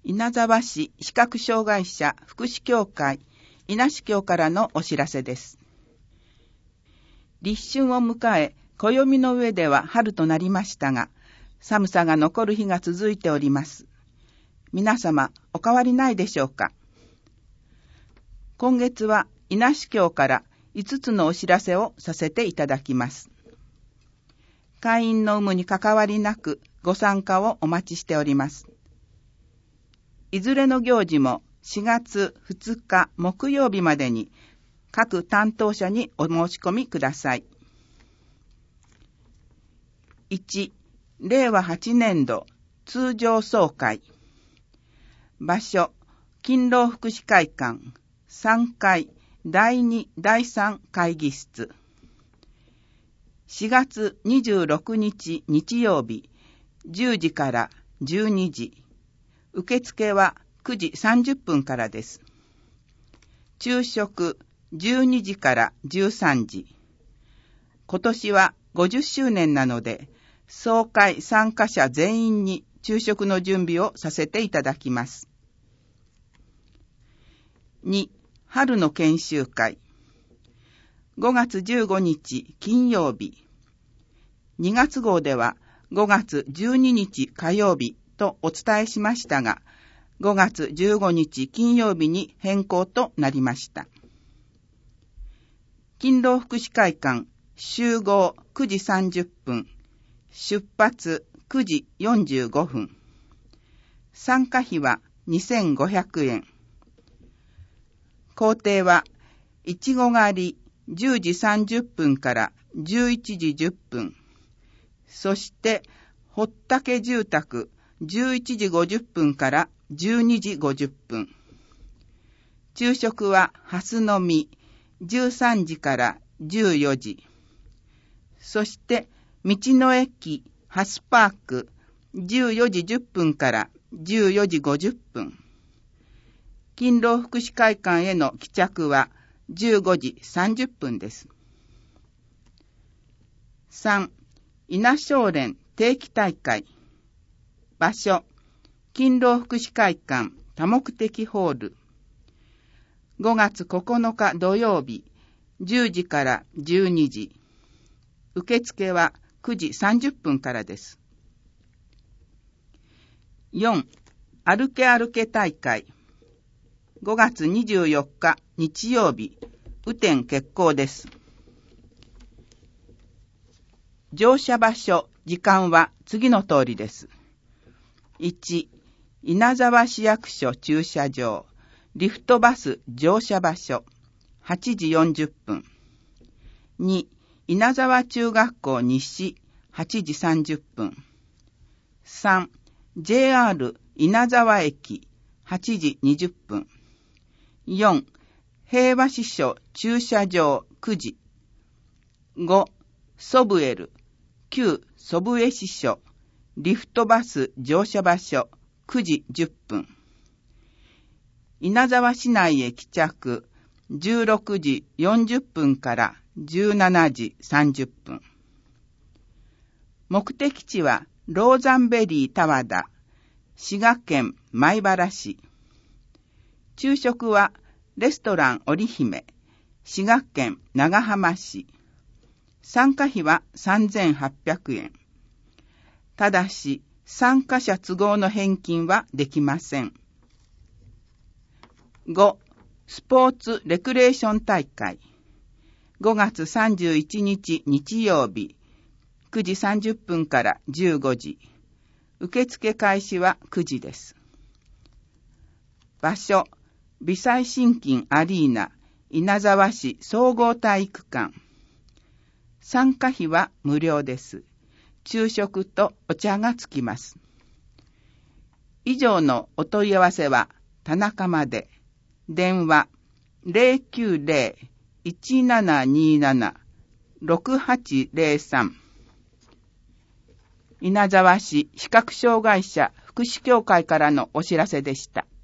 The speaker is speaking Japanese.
稲沢市視覚障害者福祉協会稲市協からのお知らせです。立春を迎え、暦の上では春となりましたが、寒さが残る日が続いております。皆様、お変わりないでしょうか。今月は稲市協から5つのお知らせをさせていただきます。会員の有無に関わりなくご参加をお待ちしております。いずれの行事も4月2日木曜日までに各担当者にお申し込みください。1、令和8年度通常総会。場所、勤労福祉会館3階第2、第3会議室。4月26日日曜日10時から12時。受付は9時30分からです。昼食12時から13時。今年は50周年なので、総会参加者全員に昼食の準備をさせていただきます。2、春の研修会。5月15日金曜日。2月号では5月12日火曜日とお伝えしましたが、5月15日金曜日に変更となりました。勤労福祉会館集合9時30分、出発9時45分。参加費は2500円。行程は、いちご狩り10時30分から11時10分。そして、堀竹住宅11時50分から12時50分。昼食は蓮の実13時から14時。そして、道の駅蓮パーク14時10分から14時50分。勤労福祉会館への帰着は15時30分です。3、稲少連定期大会。場所、勤労福祉会館多目的ホール。5月9日土曜日、10時から12時。受付は9時30分からです。4、歩け歩け大会。5月24日日曜日、雨天決行です。乗車場所、時間は次の通りです。1、稲沢市役所駐車場、リフトバス乗車場所、8時40分。2、稲沢中学校西、8時30分。3、JR 稲沢駅、8時20分。4、平和支所駐車場9時。5、ソブエル、旧ソブエ支所、リフトバス乗車場所9時10分。稲沢市内へ帰着16時40分から17時30分。目的地はローザンベリー田和田、滋賀県米原市。昼食はレストラン織姫、滋賀県長浜市。参加費は3800円。ただし、参加者都合の返金はできません。5、スポーツレクレーション大会。5月31日日曜日、9時30分から15時。受付開始は9時です。場所、微細心筋アリーナ、稲沢市総合体育館。参加費は無料です。昼食とお茶がつきます。以上のお問い合わせは田中まで。電話 090-1727-6803。稲沢市視覚障害者福祉協会からのお知らせでした。